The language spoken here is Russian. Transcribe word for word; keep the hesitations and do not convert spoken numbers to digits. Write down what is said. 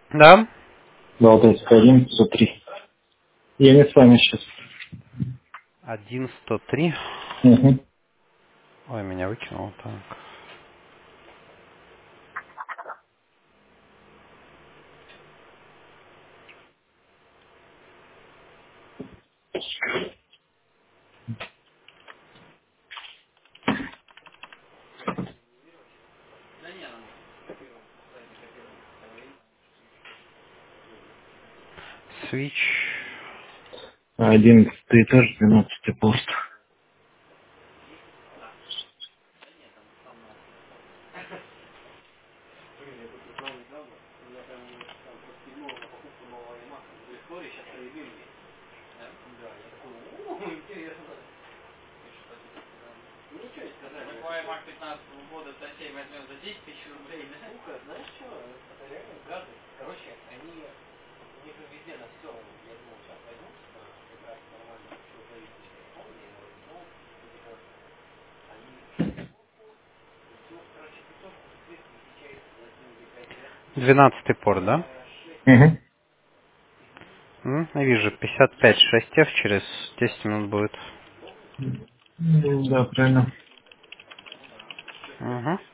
Да? Балтийская один, пятьсот три. Я не с вами сейчас. один сто три. Угу. Ой, меня выкинуло так. Switch. Одиннадцатый этаж, двенадцатый пост. Двенадцатый порт, да? Угу. М, я вижу, пятьдесят пять шесть эф через десять минут будет. Да, правильно. Угу.